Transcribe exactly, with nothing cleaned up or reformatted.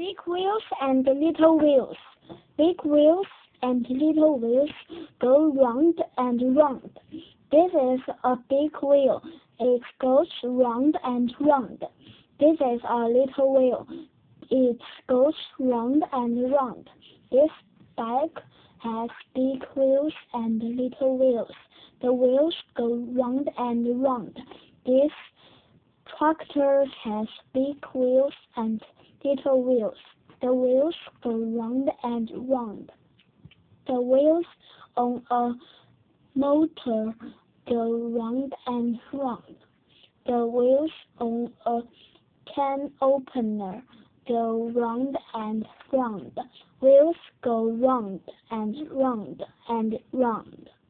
Big wheels and little wheels. Big wheels and little wheels go round and round. This is a big wheel. It goes round and round. This is a little wheel. It goes round and round. This bike has big wheels and little wheels. The wheels go round and round. This tractor has big wheels and little wheels. The wheels go round and round. The wheels on a motor go round and round. The wheels on a can opener go round and round. Wheels go round and round and round.